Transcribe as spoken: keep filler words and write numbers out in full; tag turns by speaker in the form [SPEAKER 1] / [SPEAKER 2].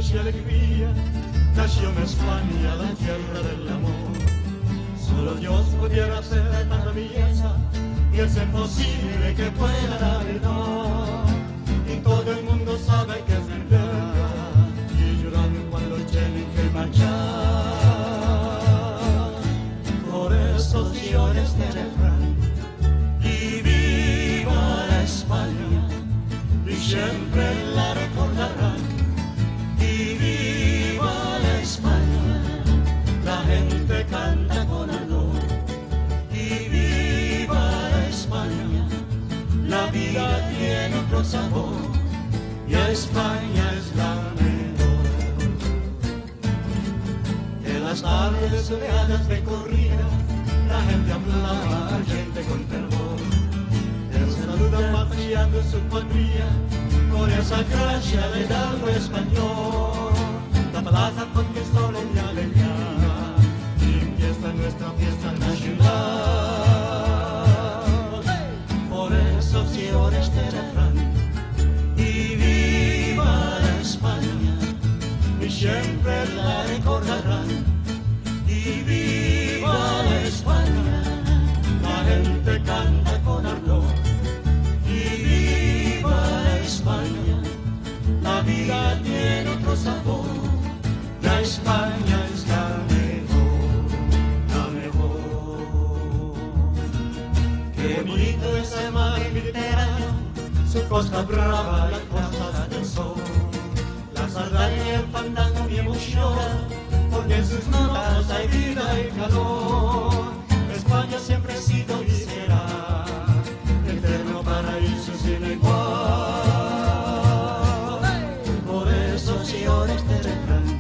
[SPEAKER 1] luz y alegría, nació en España, la tierra del amor. Solo Dios pudiera hacer tanta belleza, y es imposible que pueda dar el no. Y todo el mundo sabe que es verdad, y lloran cuando tienen que marchar. Por eso señores de refrán, y viva la España, y siempre la recordarán. Y viva la España, la gente canta con ardor. Y viva la España, la vida tiene otro sabor, y España es la mejor. En las tardes soleadas recorridas, la gente hablaba, gente con fervor. Él saluda patriando su cuadrilla, con esa gracia de hidalgo español. La plaza conquistó la alegría, y empieza nuestra fiesta nacional. Por eso, señores de refrán, y viva la España, y siempre la recordarán. Y viva la España, la gente canta con ardor. Y viva la España, la vida tiene otro sabor. La España es la mejor, la mejor. Qué bonito es el mar Mediterráneo, su costa brava, las costas del sol. La sardana y el fandango mi emociona, porque en sus notas hay vida y calor. España siempre ha sido y será eterno paraíso sin igual. Por eso, señores de refrán,